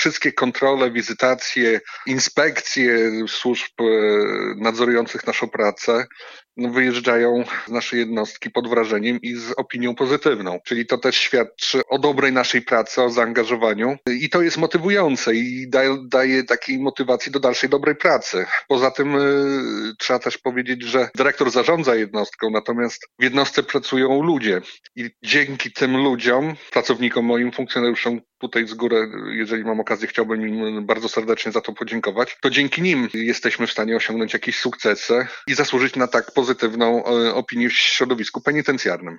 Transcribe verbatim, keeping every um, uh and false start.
wszystkie kontrole, wizytacje, inspekcje służb nadzorujących naszą pracę no, wyjeżdżają z naszej jednostki pod wrażeniem i z opinią pozytywną. Czyli to też świadczy o dobrej naszej pracy, o zaangażowaniu i to jest motywujące i daje, daje takiej motywacji do dalszej dobrej pracy. Poza tym y, trzeba też powiedzieć, że dyrektor zarządza jednostką, natomiast w jednostce pracują ludzie i dzięki tym ludziom, pracownikom, moim funkcjonariuszom, tutaj z góry, jeżeli mam okazję, chciałbym im bardzo serdecznie za to podziękować, to dzięki nim jesteśmy w stanie osiągnąć jakieś sukcesy i zasłużyć na tak pozytywną opinię w środowisku penitencjarnym.